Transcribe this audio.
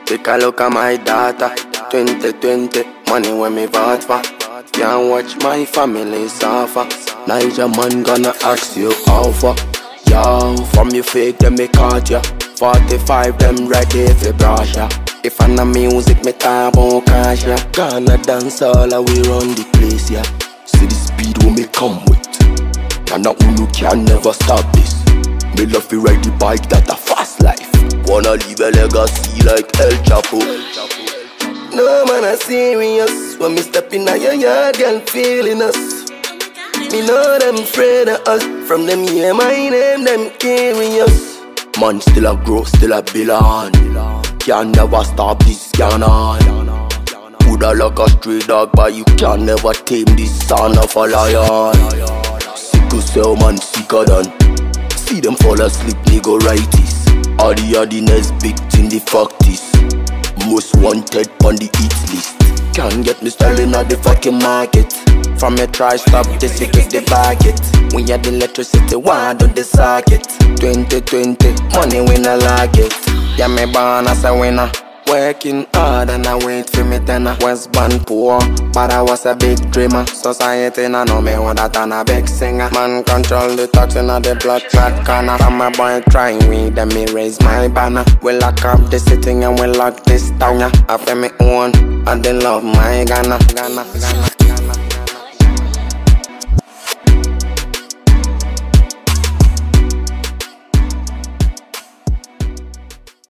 Take a look at my data. 2020, money when me vote for. Can't watch my family suffer. Niger man gonna ask you how for. Yo, from you fake them me caught ya. 45 them ready for brush ya. If I no music me talk about cash ya. Gonna dance all the way run the place ya. See the speed when me come with. And now you can never stop this. Me love to ride the bike that a fast life. Wanna leave a legacy like El Chapo. No man a serious. When me step in your yard, girl feeling us. Me know them afraid of us. From them hear my name, them curious. Man still a grow, still a build on. Can never stop this cannon. Coulda like a stray dog, but you can never tame this son of a lion. Sickle cell man sicker than. See them fall asleep, nigga righties. All the hardiness big in the facties. Most wanted on the hit list. Can't get me selling at the fucking market. From me try stop this, you get the bucket. We had the electricity, why do the socket? 2020, money when I like it. Yeah, me born as a winner. Working hard and I wait for me tenner. Was born poor, but I was a big dreamer. Society no know me what that and a big singer. Man control the talks in the blood clot corner. From my boy trying me, then me raise my banner. We lock up the city and we lock this town, yeah. I feel me own, and they love my Ghana.